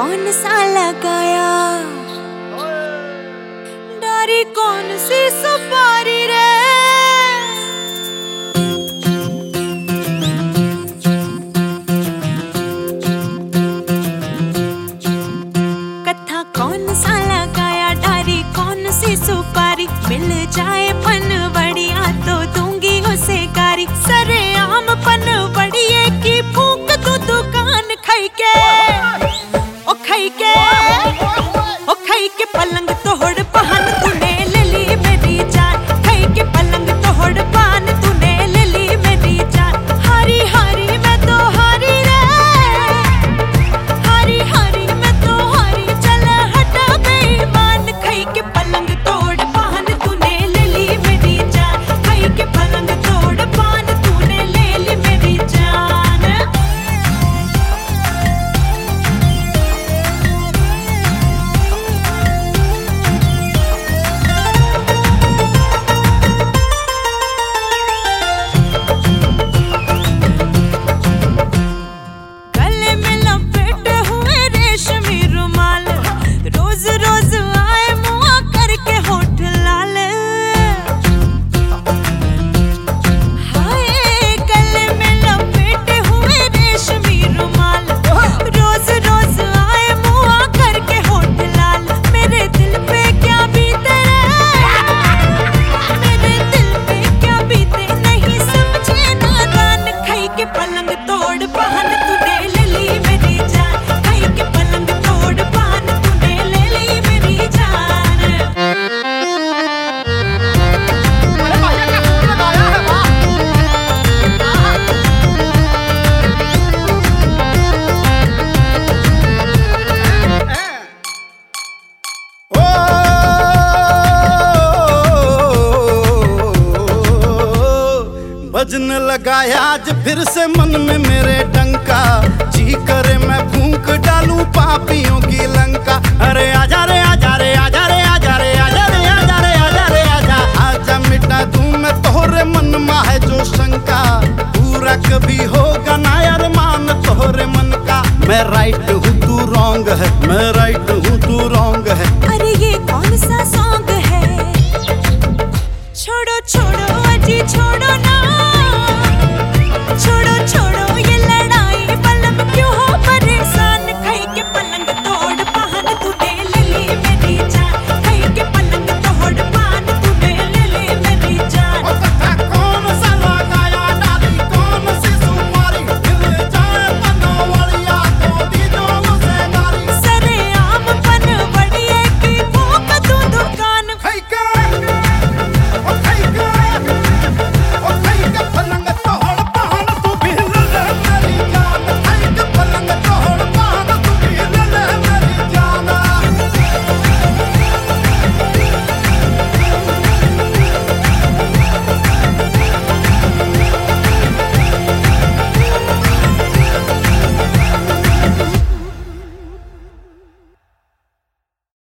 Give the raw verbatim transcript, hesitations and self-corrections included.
कौन सा लगाया, डारी कौन सी सुपारी रे। कथा कौन सा लगाया, डारी कौन सी सुपारी। मिल जाए पन बड़िया तो दूंगी उसे गारी। सरे आम पन बड़िए की फूंक तू दुकान खाई के, ओ खाई के, ओ खाई के पलंग तोड़ पान तूने ले ली मेरी जान। खाई के पलंग तोड़ पान तूने ले ली मेरी जान। हारी हारी मैं तो हारी रे, हारी हारी मैं तो हारी। चल हटा बेईमान, खाई के पलंग तोड़ पान तूने ले ली मेरी जान। खाई के पलंग तोड़ पान तूने ले ली मेरी जान। पलंग तोड़ पान तूने ले ली मेरी जान। खाई के पलंग तोड़ पान तूने ले ली मेरी जान। बजने लगाया आज फिर से मन में मेरे डंका। जी करे मैं फूंक डालूं पापियों की लंका। अरे आजा रे आजा रे आजा रे आजा रे आजा रे आजा रे आजा रे आजा। आजा मिटा दूं मैं तोहरे मन में है जो शंका। पूरा कभी होगा ना यार मान तोहरे मन का। मैं राइट हूँ तू रॉन्ग है, मैं राइट हूँ तू रॉन्ग है। अरे ये कौन सा सॉन्ग